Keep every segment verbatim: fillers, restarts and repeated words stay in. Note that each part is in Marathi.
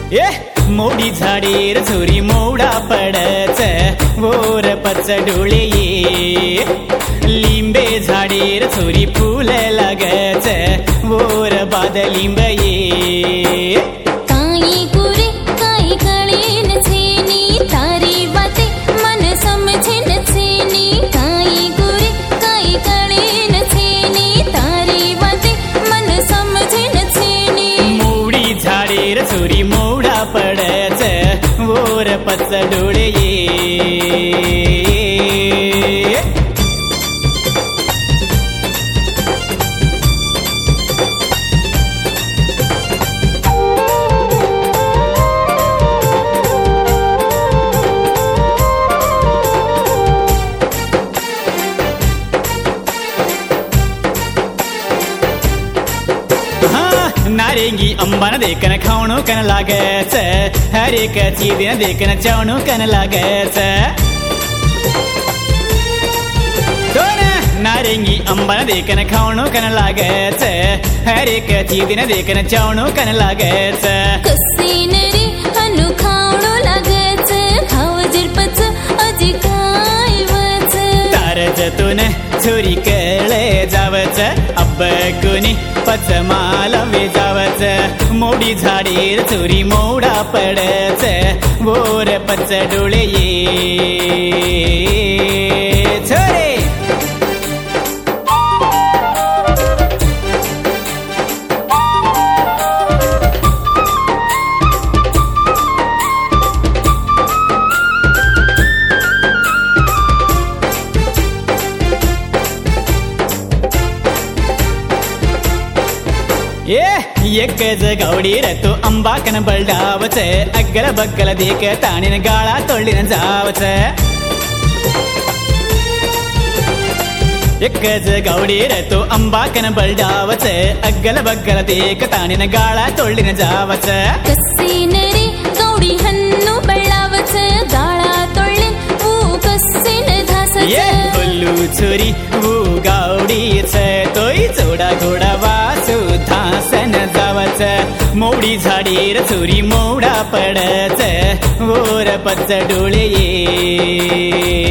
ए मोडी झाडीर छोरी मोडा पडच वोर पच डोळे ये लिंबे झाडीर छोरी फूल लागच वोर बाद लिंब ये काई गुरे काई कळेन छेनी तारी वाते मन समझेन छेनी काई गुरे काई कळेन छेनी तारी वाते मन समझेन छेनी मोडी झाडीर छोरी मोडा पडच वोर पच डोळे ये नारेंगी अंबान देखन खावणो कन लागच हर एक चीज देखन चावणो कन लागच नारेंगी अंबान देखन खावणो कन लागच हर एक चीज देखन चावणो कन लागच कसीन रे हनु खावणो लागच खाव जिरपच अजी काय वच तारजतून छोरी कळे जावच अब कोणी पच माला जावच मोडी झाडीर छोरी मोडा पडच वोर पच डोळे ये छोरे ये एक गावडी रतो अंबा कन बळडावच अग्गल बग्गल देख ताणीन गाळा तोळीन जावच एक गावडी रतो अंबा कन बळडावच अग्गल बग्गल देख ताणीन गाळा तोळीन जावच कसीन रे गावडी हन्नु बळडावच गाळा तोळीन ऊ कसीन धासच ये बोलू छोरी वो गावडीच तोय चोडा घोडा वासू धासन जावच मोडी झाडीर छोरी मोडा पडच वोर पच डोळे ये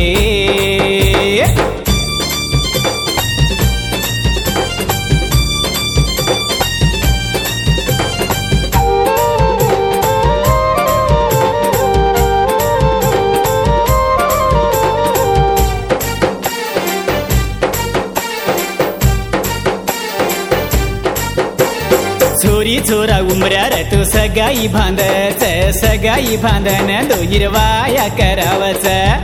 छोरी छोरा उमऱ्यार तू सगाई बांधच सगाई बांधन दोहीर वाया करावच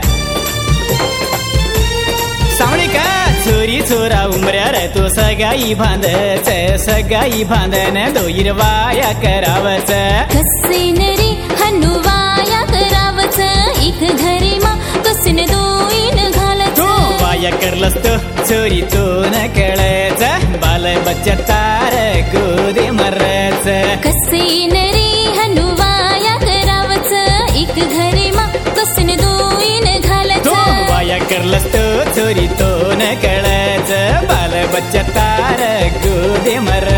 सावळी का छोरी छोरा उमऱ्यार तू सगाई बांधच सगाई बांधन दोहीर वाया करावच कसीन रे हनु वाया करावच एक घरी मा कसीन दोईन घालच तू वाया करलस तो छोरी तो न कळच बाल बच्चा तार गोदे मरच कसीन रे हनु वाया करावच एक घरी मा कसीन दोईन घालच तू वाया करलस तो छोरी तो न कळच बाल बच्चा तार गोदे मर